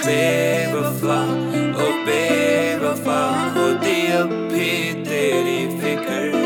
बेवफा, ओ बेवफा, होती अब भी तेरी फिक्र।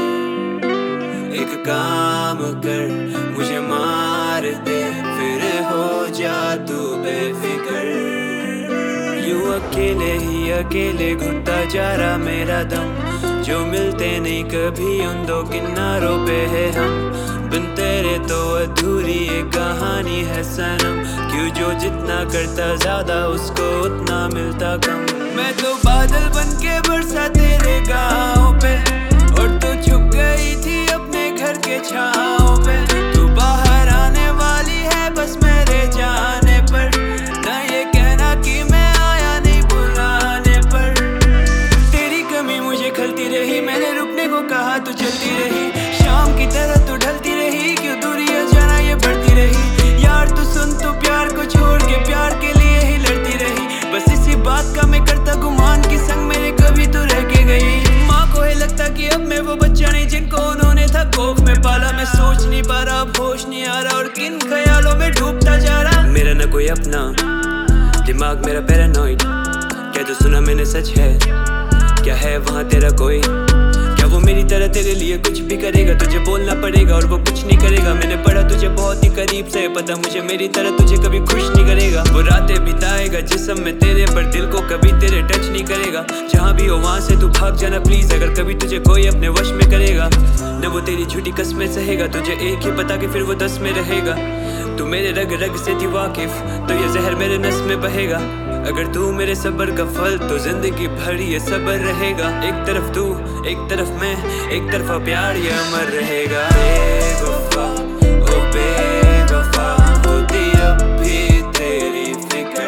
एक काम कर, मुझे मार दे, फिर हो जा तू बेफिक्र। यूं अकेले ही अकेले घुटता जा रहा मेरा दम, जो मिलते नहीं कभी उन दो किनारों पे है हम। बिन तेरे तो अधूरी एक कहानी है सनम, क्यों जो जितना करता ज्यादा उसको उतना मिलता कम। मैं तो बादल बन के बरसा तेरे गाँव पे, और तू छुप गई थी अपने घर के छाँव पे। तू बाहर आने वाली है बस मेरे जाने पर, ना ये कहना कि मैं आया नहीं बुलाने पर। तेरी कमी मुझे खलती रही, मैंने रुकने को कहा तो चलती रही। शाम की तरह तू ढलती रही, क्यों दूरियां जाना ये बढ़ती रही। यार तू सुन, तू प्यार को छोड़ के प्यार के लिए ही लड़ती रही। बस इसी बात का मैं करता गुमान कि संग मेरे कभी तू रह के गई। माँ को है लगता कि अब मैं वो बच्चा नहीं जिनको उन्होंने था कोख में पाला। मैं सोच नहीं पा रहा, अब होश नहीं आ रहा, और किन ख्यालों में डूबता जा रहा। मेरा न कोई अपना दिमाग, मेरा पैरानॉइड। क्या जो सुना मैंने सच है? क्या है वहाँ तेरा कोई? क्या वो मेरी तरह तेरे लिए कुछ भी करेगा? तुझे बोलना पड़ेगा और वो कुछ नहीं करेगा। मैंने पढ़ा तुझे बहुत ही करीब से, पता मुझे मेरी तरह तुझे कभी खुश नहीं करेगा। वो रातें बिताएगा जिस्म में तेरे, पर दिल को कभी तेरे टच नहीं करेगा। जहाँ भी हो वहाँ से तू भाग जाना प्लीज, अगर कभी तुझे कोई अपने वश में करेगा। न वो तेरी झूठी कस्में सहेगा, तुझे एक ही पता कि फिर वो 10 में रहेगा। तू मेरे रग रग से थी वाकिफ, तो ये जहर मेरे नस में बहेगा। अगर तू मेरे सब्र का फल, तो जिंदगी भर ये सब्र रहेगा। एक तरफ तू, एक तरफ मैं, एक तरफा प्यार ये अमर रहेगा। बेवफा, ओ बेवफा, होती अब भी तेरी फिक्र।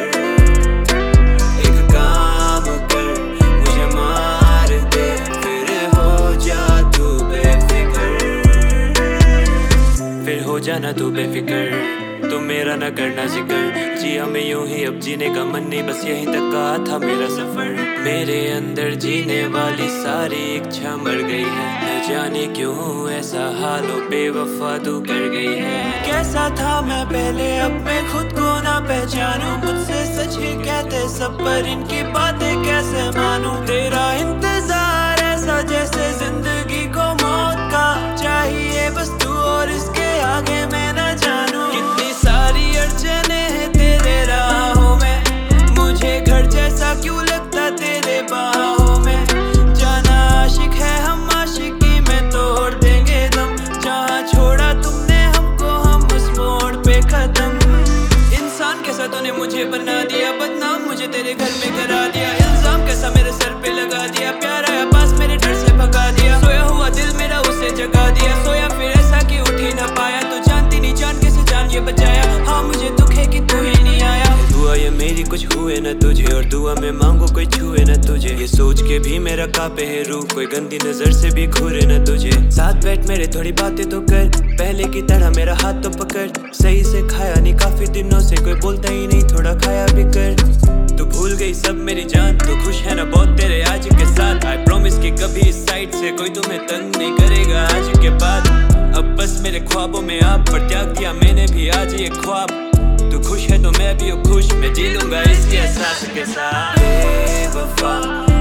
एक काम कर, मुझे मार दे, फिर हो जा तू बेफिक्र। फिर हो जाना तू बेफिक्र, तो मेरा न करना जिक्र। जी हमें यूं ही अब जीने का मन नहीं, बस यहीं तक का था मेरा सफर। मेरे अंदर जीने वाली सारी इच्छा मर गई है, न जाने क्यों ऐसा हाल हो बेवफा तू कर गई है। कैसा था मैं पहले, अब मैं खुद को ना पहचानूं। मुझसे सच ही कहते सब, पर इनकी बातें कैसे मानूं। तेरा इंतजार ऐसा जैसे जिंदगी को मौत का चाहिए बस तू, और इसके आगे मैं ना जानूं। कितनी सारी अड़चने हैं तेरे राहों में, मुझे घर जैसा क्यों लगता तेरे बाहों में। जाना आशिक है हम, आशिकी में तोड़ देंगे दम। जहाँ छोड़ा तुमने हमको, हम उस मोड़ पे खत्म। इंसान कैसा तूने मुझे बना दिया, बदनाम मुझे तेरे घर में करा दिया। इल्जाम कैसा मेरे सर पे लगा दिया, प्यार आया पास मेरे डर से भगा दिया। सोया हुआ दिल मेरा उसे जगा दिया, सोया फिर ऐसा कि उठ ही ना पाया। तू जानती नहीं जान कैसे जान ये बचाया। हाँ मुझे दुख है कि तू ही नहीं आया। दुआ ये मेरी कुछ हुए न तुझे, और दुआ में मांगो कोई छुए न तुझे। ये सोच के भी मेरा कांपे है रूह, कोई गंदी नजर से भी घूरे न तुझे। साथ बैठ मेरे थोड़ी बातें तो कर, पहले की तरह मेरा हाथ तो पकड़। सही से खाया नहीं काफी दिनों से, कोई बोलता ही नहीं थोड़ा खाया भी कर। तू भूल गई सब मेरी जान, तू खुश है ना बहुत तेरे आज के साथ। आई प्रॉमिस कि कभी इस साइड से कोई तुम्हें तंग नहीं करेगा आज के बाद। अब बस मेरे ख्वाबों में आप, पर त्याग दिया मैंने भी आज ये ख्वाब। तू खुश है तो मैं भी हूँ खुश, मैं जी लूंगा इसी एहसास के साथ। बेवफा,